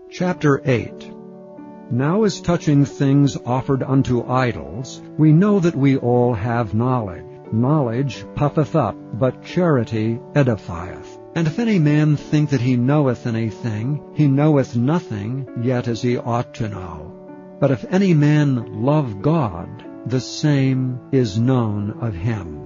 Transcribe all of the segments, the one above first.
Chapter 8. Now as touching things offered unto idols, we know that we all have knowledge. Knowledge puffeth up, but charity edifieth. And if any man think that he knoweth anything, he knoweth nothing, yet as he ought to know. But if any man love God, the same is known of him.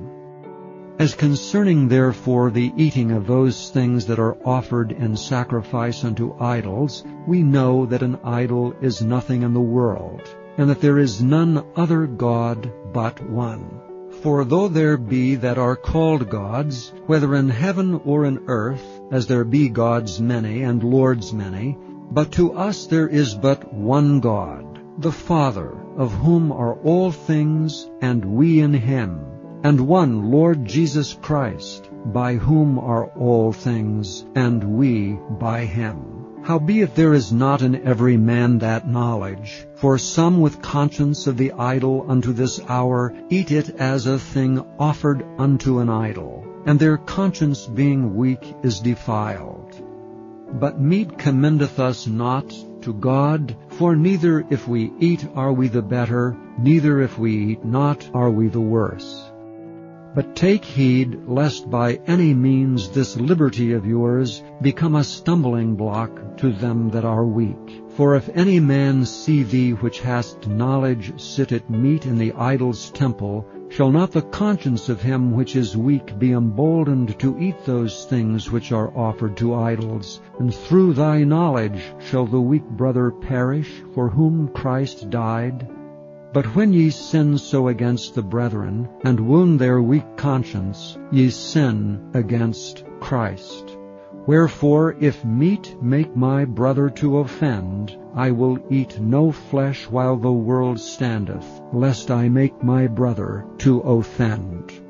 As concerning therefore the eating of those things that are offered in sacrifice unto idols, we know that an idol is nothing in the world, and that there is none other God but one. For though there be that are called gods, whether in heaven or in earth, as there be gods many and lords many, but to us there is but one God, the Father, of whom are all things, and we in him, and one Lord Jesus Christ, by whom are all things, and we by him. Howbeit there is not in every man that knowledge, for some with conscience of the idol unto this hour eat it as a thing offered unto an idol, and their conscience being weak is defiled. But meat commendeth us not to God, for neither if we eat are we the better, neither if we eat not are we the worse. But take heed, lest by any means this liberty of yours become a stumbling block to them that are weak. For if any man see thee which hast knowledge sit at meat in the idol's temple, shall not the conscience of him which is weak be emboldened to eat those things which are offered to idols? And through thy knowledge shall the weak brother perish, for whom Christ died? But when ye sin so against the brethren, and wound their weak conscience, ye sin against Christ. Wherefore, if meat make my brother to offend, I will eat no flesh while the world standeth, lest I make my brother to offend.